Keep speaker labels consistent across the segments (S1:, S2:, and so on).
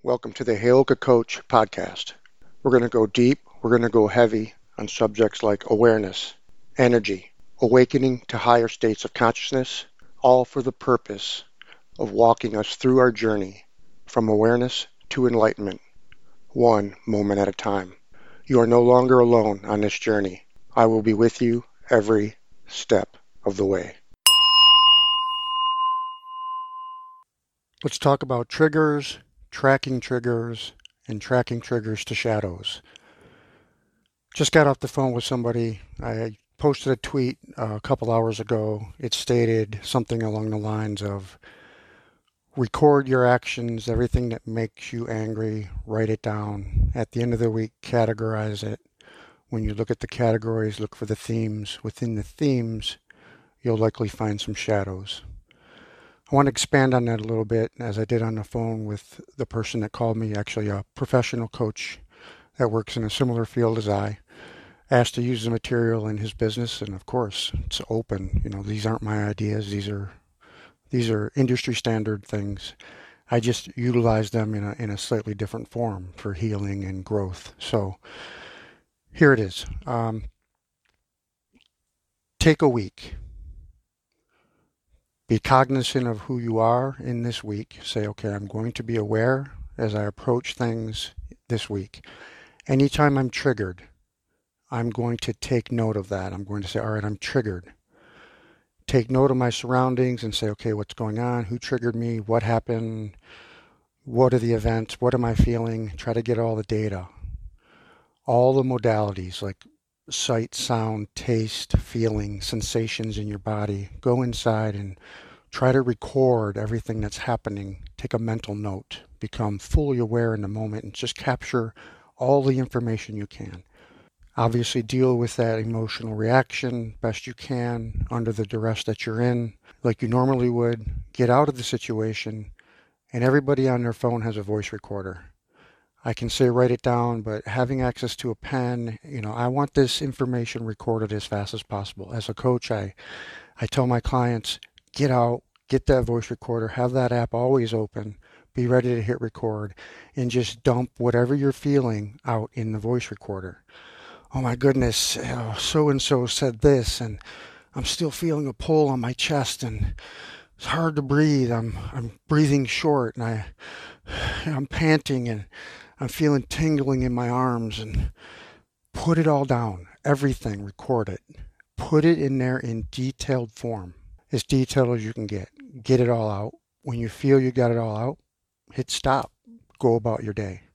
S1: Welcome to the Heyoka Coach podcast. We're going to go deep, we're going to go heavy on subjects like awareness, energy, awakening to higher states of consciousness, all for the purpose of walking us through our journey from awareness to enlightenment, one moment at a time. You are no longer alone on this journey. I will be with you every step of the way. Let's talk about triggers, tracking triggers, and tracking triggers to shadows. Just got off the phone with somebody. I posted a tweet a couple hours ago. It stated something along the lines of, record your actions, everything that makes you angry, write it down. At the end of the week, categorize it. When you look at the categories, look for the themes. Within the themes, you'll likely find some shadows. I want to expand on that a little bit, as I did on the phone with the person that called me, actually a professional coach that works in a similar field as I. Asked to use the material in his business, and of course, it's open. These aren't my ideas. These are industry standard things. I just utilize them in a slightly different form for healing and growth. So here it is. Take a week. Be cognizant of who you are in this week. Say, okay, I'm going to be aware as I approach things this week. Anytime I'm triggered, I'm going to take note of that. I'm going to say, all right, I'm triggered. Take note of my surroundings and say, okay, what's going on? Who triggered me? What happened? What are the events? What am I feeling? Try to get all the data. All the modalities like sight, sound, taste, feeling, sensations in your body. Go inside and try to record everything that's happening. Take a mental note. Become fully aware in the moment and just capture all the information you can. Obviously deal with that emotional reaction best you can under the duress that you're in, like you normally would. Get out of the situation, and everybody on their phone has a voice recorder. I can say write it down, but having access to a pen, I want this information recorded as fast as possible. As a coach, I tell my clients, get out, get that voice recorder, have that app always open, be ready to hit record, and just dump whatever you're feeling out in the voice recorder. Oh my goodness, so-and-so said this, and I'm still feeling a pull on my chest, and it's hard to breathe. I'm breathing short, and I'm panting, and I'm feeling tingling in my arms. And put it all down, everything, record it. Put it in there in detailed form, as detailed as you can get. Get it all out. When you feel you got it all out, hit stop. Go about your day.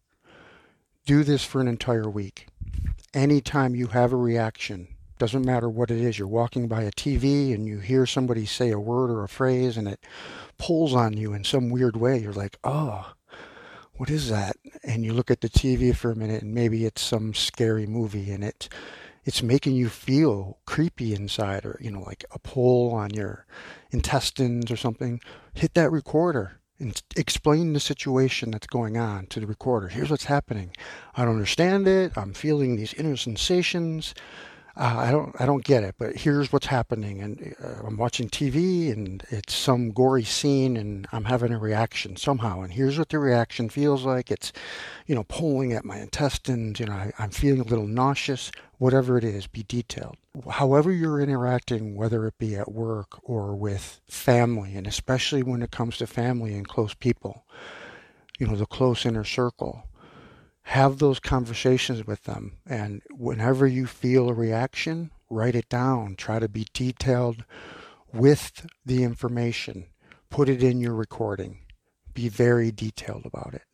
S1: Do this for an entire week. Anytime you have a reaction, doesn't matter what it is, you're walking by a TV and you hear somebody say a word or a phrase and it pulls on you in some weird way, you're like, oh, what is that? And you look at the TV for a minute and maybe it's some scary movie and it's making you feel creepy inside, or like a pull on your intestines or something. Hit that recorder and explain the situation that's going on to the recorder. Here's what's happening. I don't understand it. I'm feeling these inner sensations. I don't get it, but here's what's happening. And I'm watching TV and it's some gory scene and I'm having a reaction somehow. And here's what the reaction feels like. It's, pulling at my intestines. I'm feeling a little nauseous. Whatever it is, be detailed. However you're interacting, whether it be at work or with family, and especially when it comes to family and close people, the close inner circle, have those conversations with them. And whenever you feel a reaction, write it down. Try to be detailed with the information. Put it in your recording. Be very detailed about it.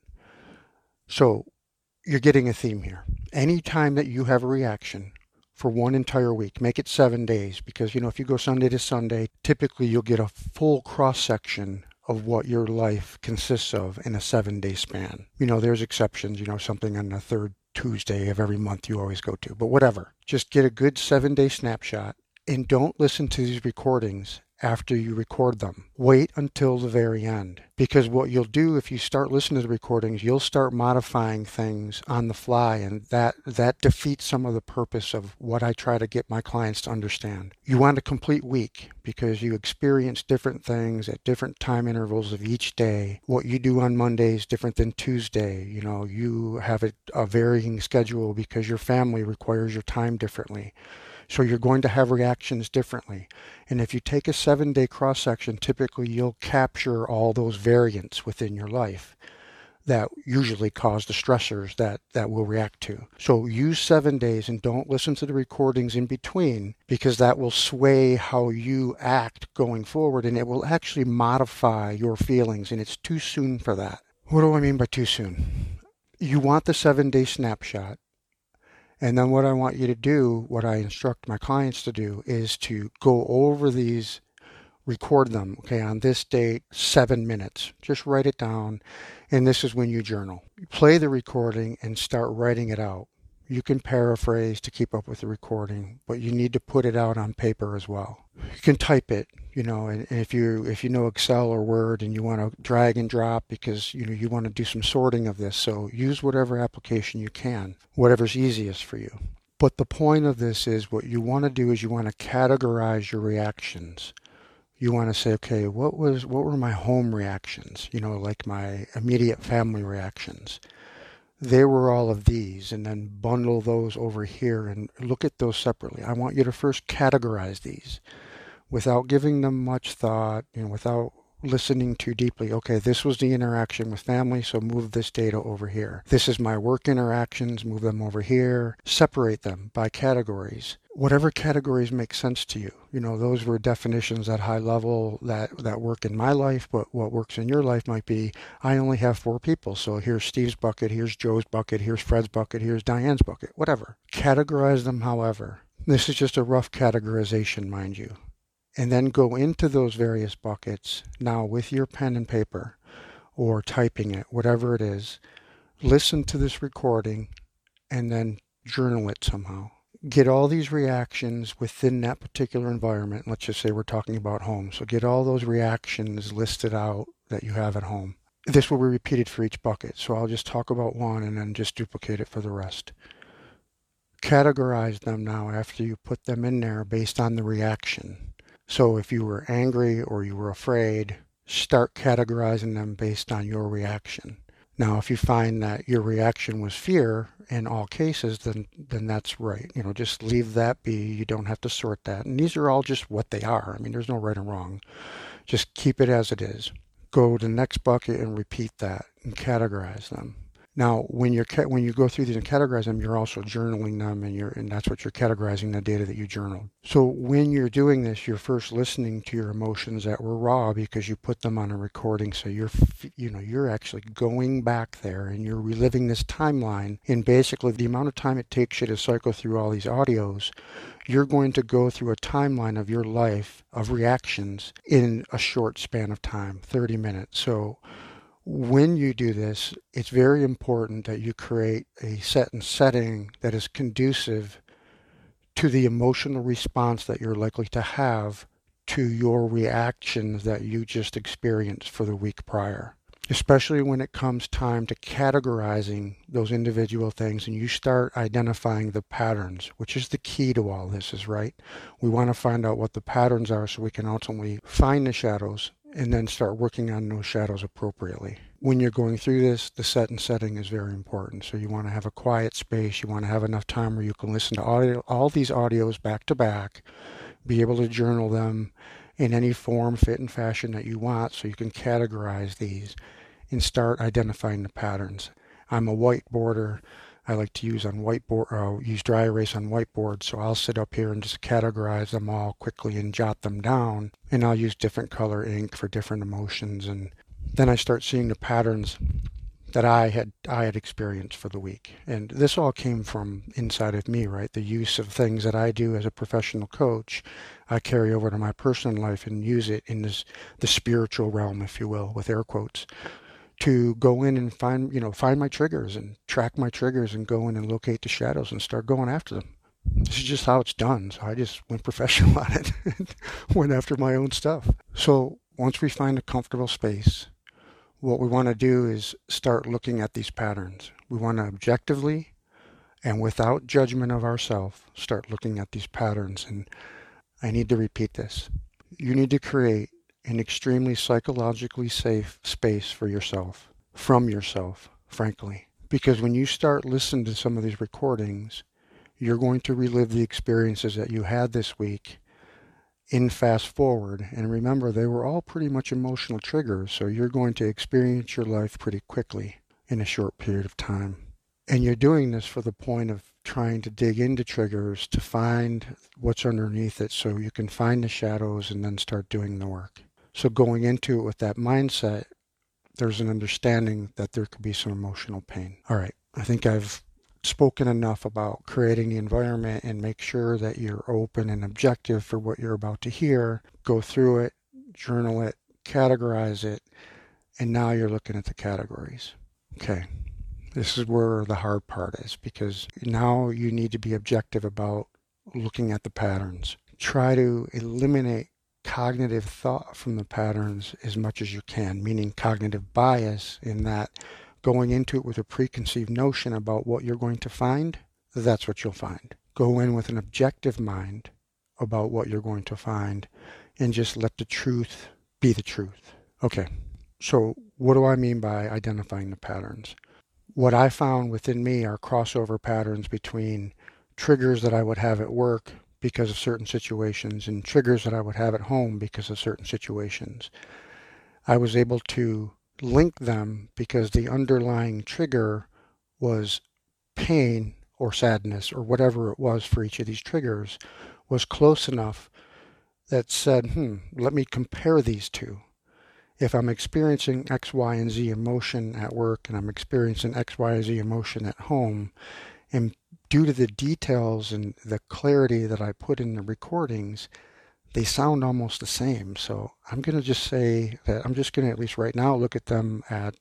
S1: So you're getting a theme here. Anytime that you have a reaction for one entire week, make it 7 days, because, if you go Sunday to Sunday, typically you'll get a full cross-section of what your life consists of in a 7-day span. There's exceptions, something on the third Tuesday of every month you always go to, but whatever. Just get a good 7-day snapshot and don't listen to these recordings after you record them. Wait until the very end, because what you'll do if you start listening to the recordings, you'll start modifying things on the fly, and that defeats some of the purpose of what I try to get my clients to understand. You want a complete week because you experience different things at different time intervals of each day. What you do on Monday is different than Tuesday. You have a varying schedule because your family requires your time differently. So you're going to have reactions differently. And if you take a 7-day cross-section, typically you'll capture all those variants within your life that usually cause the stressors that we'll react to. So use 7 days and don't listen to the recordings in between, because that will sway how you act going forward, and it will actually modify your feelings, and it's too soon for that. What do I mean by too soon? You want the 7-day snapshot. And then what I want you to do, what I instruct my clients to do, is to go over these, record them, okay, on this date, 7 minutes. Just write it down, and this is when you journal. You play the recording and start writing it out. You can paraphrase to keep up with the recording, but you need to put it out on paper as well. You can type it, and if you know Excel or Word and you want to drag and drop because you want to do some sorting of this, so use whatever application you can, whatever's easiest for you. But the point of this is, what you want to do is you want to categorize your reactions. You want to say, okay, what were my home reactions? Like my immediate family reactions. They were all of these, and then bundle those over here and look at those separately. I want you to first categorize these without giving them much thought, without listening too deeply. Okay, this was the interaction with family, so move this data over here. This is my work interactions, move them over here. Separate them by categories. Whatever categories make sense to you. Those were definitions at high level that work in my life, but what works in your life might be, I only have 4 people, so here's Steve's bucket, here's Joe's bucket, here's Fred's bucket, here's Diane's bucket, whatever. Categorize them however. This is just a rough categorization, mind you. And then go into those various buckets now with your pen and paper or typing it, whatever it is. Listen to this recording and then journal it somehow. Get all these reactions within that particular environment. Let's just say we're talking about home. So get all those reactions listed out that you have at home. This will be repeated for each bucket. So I'll just talk about one and then just duplicate it for the rest. Categorize them now after you put them in there based on the reaction. So if you were angry or you were afraid, start categorizing them based on your reaction. Now, if you find that your reaction was fear in all cases, then that's right. Just leave that be. You don't have to sort that. And these are all just what they are. There's no right or wrong. Just keep it as it is. Go to the next bucket and repeat that and categorize them. Now, when you go through these and categorize them, you're also journaling them, and that's what you're categorizing, the data that you journaled. So when you're doing this, you're first listening to your emotions that were raw because you put them on a recording. So you're actually going back there and you're reliving this timeline. And basically, the amount of time it takes you to cycle through all these audios, you're going to go through a timeline of your life of reactions in a short span of time, 30 minutes. So when you do this, it's very important that you create a setting that is conducive to the emotional response that you're likely to have to your reactions that you just experienced for the week prior. Especially when it comes time to categorizing those individual things and you start identifying the patterns, which is the key to all this, is right. We want to find out what the patterns are so we can ultimately find the shadows and then start working on those shadows appropriately. When you're going through this, the setting is very important. So you want to have a quiet space. You want to have enough time where you can listen to all these audios back to back, be able to journal them in any form, fit, and fashion that you want so you can categorize these and start identifying the patterns. I'm a whiteboarder. I like to use dry erase on whiteboard, so I'll sit up here and just categorize them all quickly and jot them down, and I'll use different color ink for different emotions, and then I start seeing the patterns that I had experienced for the week. And this all came from inside of me, right? The use of things that I do as a professional coach, I carry over to my personal life and use it in the spiritual realm, if you will, with air quotes, to go in and find my triggers and track my triggers and go in and locate the shadows and start going after them. This is just how it's done. So I just went professional on it and went after my own stuff. So once we find a comfortable space, what we want to do is start looking at these patterns. We want to objectively and without judgment of ourselves start looking at these patterns. And I need to repeat this. You need to create an extremely psychologically safe space for yourself, from yourself, frankly. Because when you start listening to some of these recordings, you're going to relive the experiences that you had this week in fast forward. And remember, they were all pretty much emotional triggers, so you're going to experience your life pretty quickly in a short period of time. And you're doing this for the point of trying to dig into triggers to find what's underneath it so you can find the shadows and then start doing the work. So going into it with that mindset, there's an understanding that there could be some emotional pain. All right, I think I've spoken enough about creating the environment and make sure that you're open and objective for what you're about to hear. Go through it, journal it, categorize it, and now you're looking at the categories. Okay, this is where the hard part is, because now you need to be objective about looking at the patterns. Try to eliminate cognitive thought from the patterns as much as you can, meaning cognitive bias, in that going into it with a preconceived notion about what you're going to find, that's what you'll find. Go in with an objective mind about what you're going to find and just let the truth be the truth. Okay, so what do I mean by identifying the patterns? What I found within me are crossover patterns between triggers that I would have at work because of certain situations and triggers that I would have at home because of certain situations. I was able to link them because the underlying trigger was pain or sadness or whatever it was for each of these triggers was close enough that said, let me compare these two. If I'm experiencing X, Y, and Z emotion at work and I'm experiencing X, Y, and Z emotion at home, and due to the details and the clarity that I put in the recordings, they sound almost the same. So I'm going to just say that I'm just going to, at least right now, look at them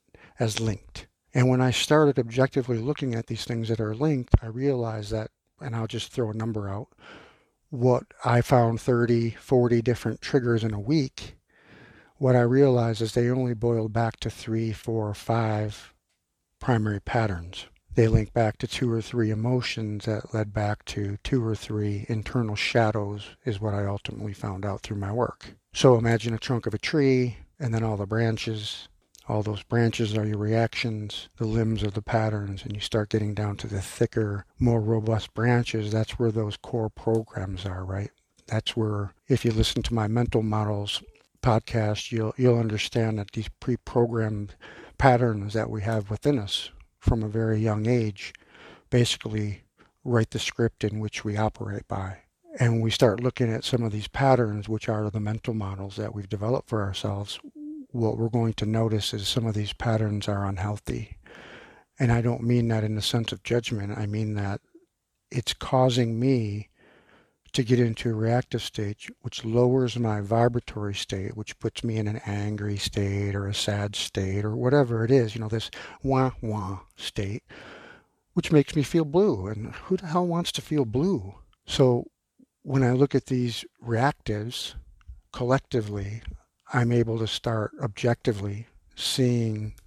S1: as linked. And when I started objectively looking at these things that are linked, I realized that, and I'll just throw a number out, what I found 30, 40 different triggers in a week, what I realized is they only boiled back to 3, 4, 5 primary patterns. They link back to 2 or 3 emotions that led back to 2 or 3 internal shadows, is what I ultimately found out through my work. So imagine a trunk of a tree and then all the branches. All those branches are your reactions, the limbs are the patterns, and you start getting down to the thicker, more robust branches. That's where those core programs are, right? That's where, if you listen to my mental models podcast, you'll understand that these pre-programmed patterns that we have within us from a very young age basically write the script in which we operate by. And when we start looking at some of these patterns, which are the mental models that we've developed for ourselves, what we're going to notice is some of these patterns are unhealthy. And I don't mean that in the sense of judgment. I mean that it's causing me to get into a reactive state, which lowers my vibratory state, which puts me in an angry state or a sad state or whatever it is, this wah-wah state, which makes me feel blue. And who the hell wants to feel blue? So when I look at these reactives collectively, I'm able to start objectively seeing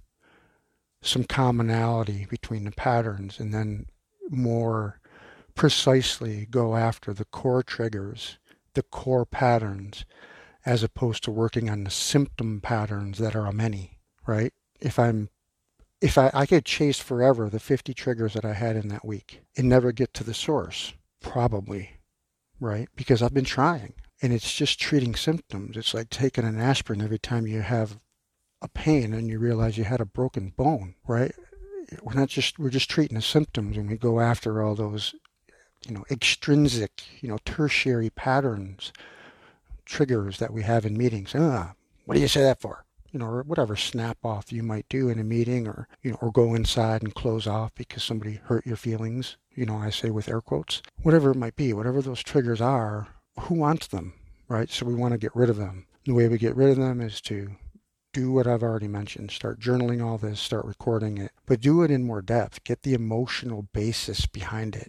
S1: some commonality between the patterns and then more precisely go after the core triggers, the core patterns, as opposed to working on the symptom patterns that are a many, right? If I could chase forever the 50 triggers that I had in that week and never get to the source, probably, right? Because I've been trying, and it's just treating symptoms. It's like taking an aspirin every time you have a pain and you realize you had a broken bone, right? We're just treating the symptoms, and we go after all those extrinsic, tertiary patterns, triggers that we have in meetings. What do you say that for? Or whatever snap off you might do in a meeting, or, or go inside and close off because somebody hurt your feelings. I say with air quotes, whatever it might be, whatever those triggers are, who wants them, right? So we want to get rid of them. The way we get rid of them is to do what I've already mentioned. Start journaling all this, start recording it, but do it in more depth. Get the emotional basis behind it.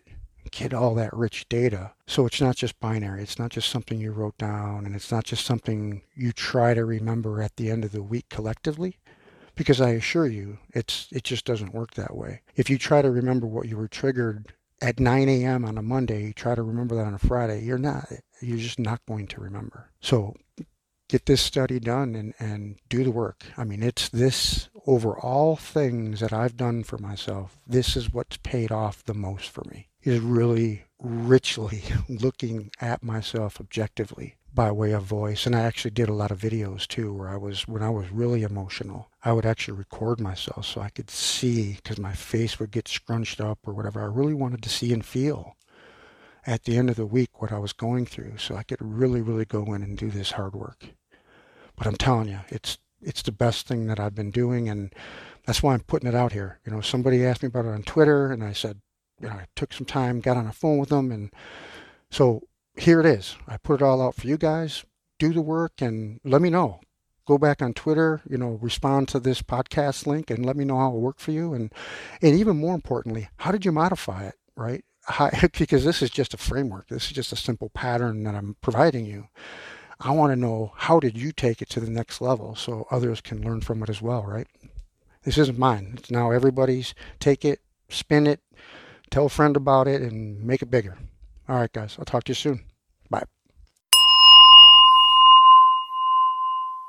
S1: get all that rich data. So it's not just binary. It's not just something you wrote down, and it's not just something you try to remember at the end of the week collectively. Because I assure you, it just doesn't work that way. If you try to remember what you were triggered at 9 a.m. on a Monday, you try to remember that on a Friday, you're just not going to remember. So get this study done and do the work. I mean, it's this, over all things that I've done for myself, this is what's paid off the most for me, is really richly looking at myself objectively by way of voice. And I actually did a lot of videos too, where when I was really emotional, I would actually record myself so I could see, because my face would get scrunched up or whatever. I really wanted to see and feel at the end of the week what I was going through, so I could really, really go in and do this hard work. But I'm telling you, it's the best thing that I've been doing, and that's why I'm putting it out here. You know, somebody asked me about it on Twitter, and I said, you know, I took some time, got on the phone with them, and so here it is. I put it all out for you guys. Do the work and let me know. Go back on Twitter, you know, respond to this podcast link and let me know how it worked for you. And even more importantly, how did you modify it, right? Because this is just a framework. This is just a simple pattern that I'm providing you. I want to know, how did you take it to the next level so others can learn from it as well, right? This isn't mine. It's now everybody's. Take it, spin it, tell a friend about it, and make it bigger. All right, guys. I'll talk to you soon.